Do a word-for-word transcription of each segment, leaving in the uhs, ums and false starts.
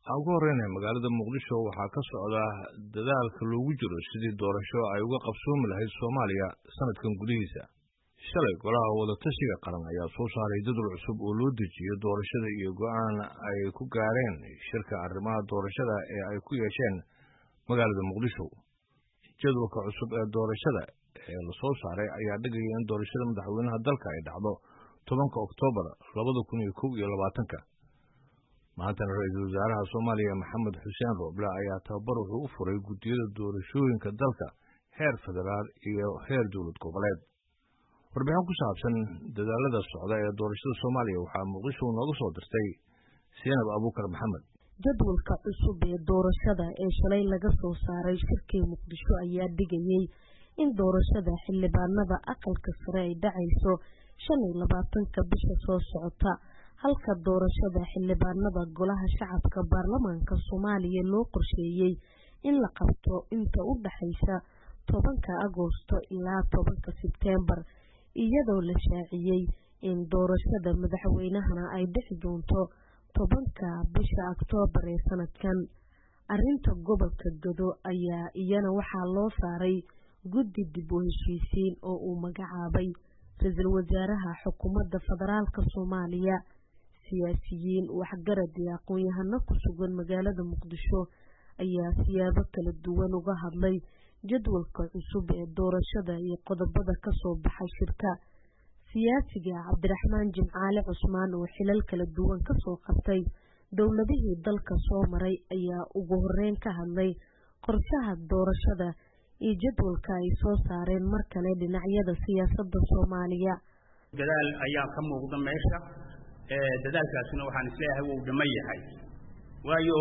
Waxaan ku horreynay magaalada Muqdisho waxaa ka socda dadaalka loogu jiro sidii doorasho ay uga qabsoomi lahayd Soomaaliya sanadkan gudihiisa. Shalay golaha wada-tashiga qaran ayaa soo saaray jadwal cusub oo loo dejiyo doorashada iyo go'aan ay ku gaareen shirka arrimaha doorashada ee ay ku yeesheen magaalada Muqdisho. Jadwalka cusub ee doorashada ee la soo saaray ayaa dhigaya in doorashada madaxweynaha dalka ay dhacdo tobanka Oktoobar labada kun iyo kow iyo labaatanka. maantana ra-iisul wasaaraha Soomaaliya Maxamed Xuseen Rooble ayaa tababar wuxuu u furay guddiyada doorashooyinka dalka heer federaal iyo heer dowlad goboleed. warbixin ku saabsan dadaalada socda ee doorashada Soomaaliya waxaa Muqdisho nooga soo dirtay Seenab Abuukar Maxamed. jadwalka cusub ee doorashada ee shalay laga soo saaray shirkii Muqdisho ayaa dhigayay in doorashada xildhibaanada aqalka sare ay dhacayso shan iyo labaatanka bisha soo socota, halka doorashada xildhibaanada golaha shacabka baarlamaanka Soomaaliya loo qorsheeyay in la qabto inta u dhaxaysa tobanka Agoosto ilaa tobanka Sebteembar, iyadoo la shaaciyay in doorashada madaxweynahana ay dhici doonto tobanka bisha Oktoobar ee sanadkan. Arrinta gobolka Gado ayaa iyana waxaa loo saaray guddi dib u heshiisiin oo uu magacaabay ra-iisul wasaaraha xukuumadda federaalka Soomaaliya. siyaasiyiin waxgarad iyo aqoon-yahano ku sugan magaalada Muqdisho ayaa siyaabo kala duwan uga hadlay jadwalka cusub ee doorashada iyo qodobada ka soo baxay shirka. siyaasiga Cabdiraxmaan Jimcaale Cusmaan oo xilal kala duwan ka soo qabtay dowladihii dalka soo maray ayaa ugu horeyn ka hadlay qorshaha doorashada iyo jadwalka ay soo saareen mar kale dhinacyada siyaasadda Soomaaliya. dadaal ayaa ka muuqda meesha ee dadaalkaasina waxaan isleeyahay wuu dhiman yahay, waayo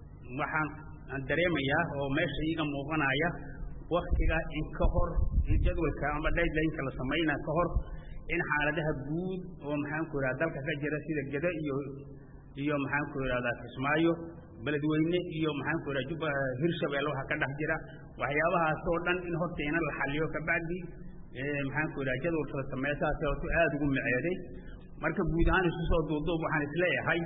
waxaan dareemayaa oo meesha iiga muuqanaya waqtiga in ka hor in jadwalka ama deadline-ka la sameynaa ka hor in xaaladaha guud oo maxaan ku yiraahdaa dalka ka jira sida Gado iyo iyo maxaan ku yiraahdaa Kismaayo, Beledweyne iyo maxaan ku yiraahdaa Juba, Hirshabelle waxa ka dhex jira waxyaabahaas oo dhan in horta in la xalliyo ka bacdi ee maxaan ku yiraahdaa jadwalka sameeyay oo aad ugu micneeday. marka guud ahaan isu soo duuduub waxaan isleeyahay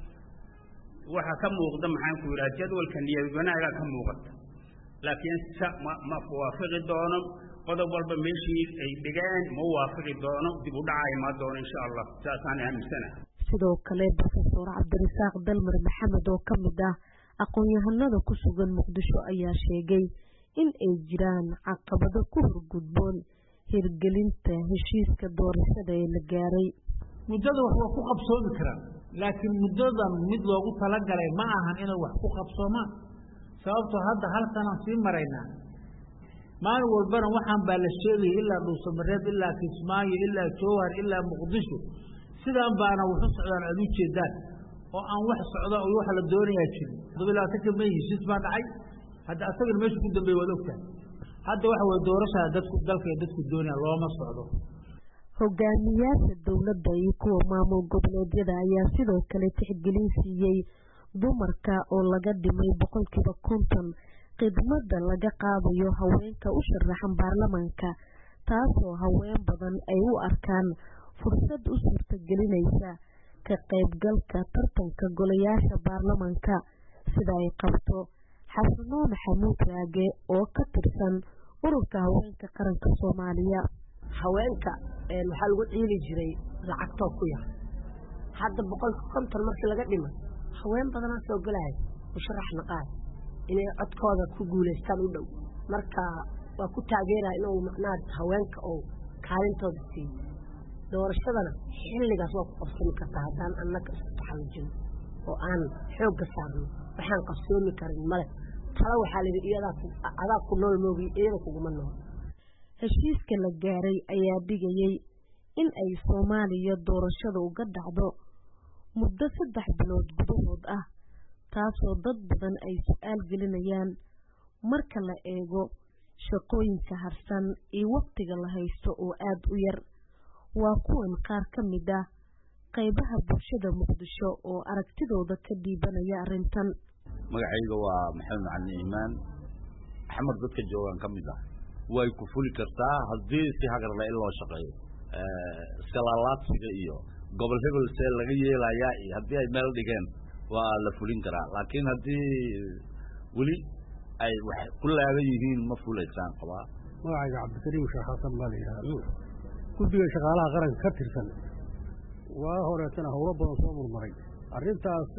waxa ka muuqda maxaan ku yiraahdaa jadwalka niyad wanaaga ka muuqata, laakiin ma ma waafaqi doono qodob walba meeshii ay dhigaan ma waafaqi doono dib u dhacay ma doono insha Allah saasaan aaminsanahay. sidoo kale Professor Cabdirasaaq Dalmar Maxamed oo ka mid ah aqoon-yahanada ku sugan Muqdisho ayaa sheegay in ay jiraan caqabado ku horgudboon hirgelinta heshiiska doorashada ee la gaaray. muddada wax waa ku qabsoomi karaan, laakiin muddadan mid loogu talagalay ma ahan inay wax ku qabsoomaan, sababtoo hadda hal sanaan sii maraynaa. maalin walbana waxaan baa la sheegay ilaa Dhuusamareeb ilaa Kismaayo ilaa Jowhar ilaa Muqdisho, sidaan baana wuxuu socdaan aad u jeedaan oo aan wax socda oo wax la doonayaa jirin. dabilaatanka may heshiis baa dhacay, hadda asagana meesha ku dambeeyay waad ogtahay. hadda waxa way doorashada dadku dalka iyo dadku doonaya looma socdo. hogaamiyaasha dowladda iyo kuwa maamul goboleedyada ayaa sidoo kale tixgelin siiyey dumarka oo laga dhimay boqolkiiba konton khidmadda laga qaadayo haweenka u sharaxan baarlamaanka, taasoo haween badan ay u arkaan fursad u suurtagelinaysa ka qaybgalka tartanka golayaasha baarlamaanka, sida ay qabto Xasano Maxamuud Raage oo ka tirsan ururka haweenka qaranka Soomaaliya. haweenka ee waxa lagu ciili jiray lacagto ku yar, hadda boqolkiiba konton markii laga dhimay haween badan oo soo galay u sharax naqay inay codkooda ku guuleystaan u dhow. marka waa ku taageeraa inuu macnaad haweenka oo kaalintooda siiyo doorashadana xilligaas waa ku qabsan kartaa haddaan annaga isxalajin oo aan xoog saarno waxaan qabsoomi karin male. tala waxaa la yidhi iyada adaa ku nool moogi iyada kuguma nool. heshiiska la gaaray ayaa dhigayay in ay Soomaaliya doorashada uga dhacdo muddo saddex bilood gudahood ah, taasoo dad badan ay su'aal gelinayaan marka la eego shaqooyinka harsan iyo waqtiga la haysto oo aad u yar. waa kuwan qaar ka mid ah qaybaha bulshada Muqdisho oo aragtidooda ka dhiibanaya arrintan. magacayga waa Maxamed Macalin Iimaan Axmed, dadka joogan ka mid ah way ku fuli kartaa haddii si hagar la loo shaqeeyo ee salaalaadsiga iyo gobol hebel see laga yeelayaa iyo haddii ay meel dhigeen waa la fulin karaa laakiin haddii weli ay wax ku laaban yihiin ma fulaysaan qabaa magacayga cabdikariim sheekh xasan baa la yidhahdaa guddiga shaqaalaha qaranka ka tirsan waa horeetana howlo badan soo murmaray arrintaas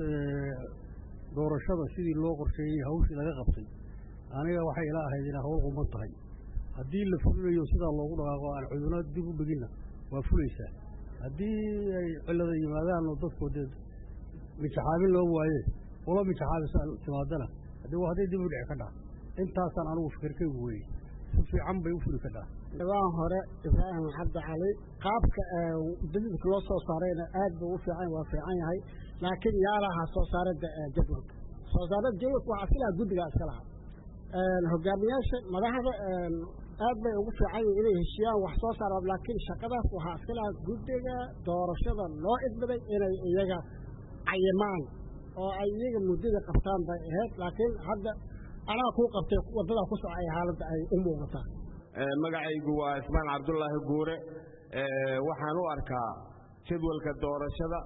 doorashada sidii loo qorsheeyey hawshii laga qabtay aniga waxay ila ahayd inay hawl quman tahay haddii la fulinayo sidaa loogu dhaqaaqo aan cudurna dib u dhiginna waa fulaysaa haddii ay cillada yimaadaan oo dadkoodee mijaxaabin loo waaye ula mijaxaabisa timaadana haddii waa hadday dib u dhici ka dhaca intaasaan anigu fikirkaygu weeyey si fiican bay u fuli ka dhaca dhawaan hore ibraahim cabdi cali qaabka jadidka loo soo saarayna aad buu u fiican waa fiican yahay laakiin yaa lahaa soo saarada jadwalka soo saarada jadwalka waxaa iska lahaa guddiga iska lahaa hogaamiyaasha madaxda aad bay ugu fiican yihiin inay heshiyaan wax soo saaraan laakiin shaqadaas waxaa iska lahaa guddiga doorashada loo idmaday inay iyaga cayimaan oo ay iyaga muddada qabtaan bay ahayd laakiin hadda anaa kuu qabtay waddadaa ku socay xaaladda ay u muuqataa magacaygu waa ismaan cabdullaahi guure waxaan u arkaa jadwalka doorashada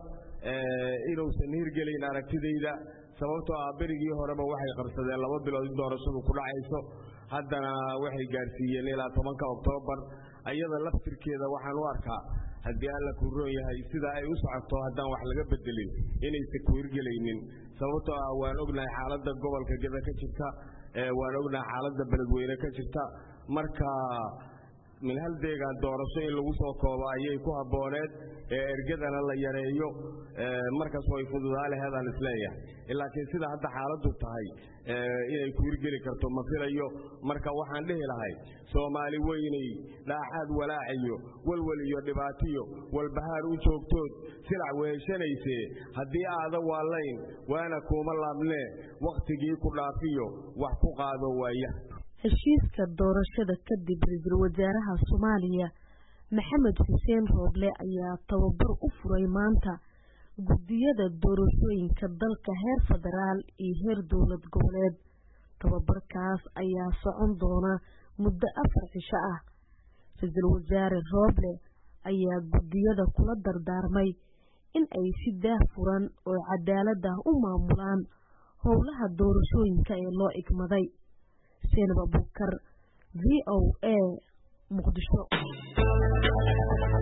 inuusan hirgelayn aragtidayda sababtoo ah berigii horeba waxay qabsadeen laba bilood in doorashadu ku dhacayso haddana waxay gaarsiiyeen ilaa tobanka oktoobar ayada laftirkeeda waxaan u arkaa haddii alla kuu roon yahay sida ay u socoto haddaan wax laga bedelin inaysan ku hirgelaynin sababtoo ah waan ognahay xaaladda gobolka geda ka jirta waan ognahay xaaladda beledweyne ka jirta marka min hal deegaan doorasho in lagu soo koobo ayay ku habbooneed ee ergadana la yareeyo markaas way fududaa laheedaan isleeyahay laakiin sida hadda xaaladdu tahay inay ku hirgeli karto ma filayo marka waxaan dhihi lahay soomaali weynay dhaaxaad walaaciyo walwal iyo dhibaatiyo walbahaar u joogtood silac weeshanaysee haddii aada waalayn waana kuuma laabnee wakhtigii ku dhaafiyo wax ku qaado waaya heshiiska doorashada kadib ra-iisul wasaaraha Soomaaliya Maxamed Xuseen Rooble ayaa tababar u furay maanta guddiyada doorashooyinka dalka heer federaal iyo heer dowlad goboleed tababarkaas ayaa socon doona muddo afar cisho ah ra-iisul wasaare Rooble ayaa guddiyada kula dardaarmay in ay si daahfuran oo cadaalad ah u maamulaan howlaha doorashooyinka ee loo igmaday Seenaba Bukar V O A Muqdisho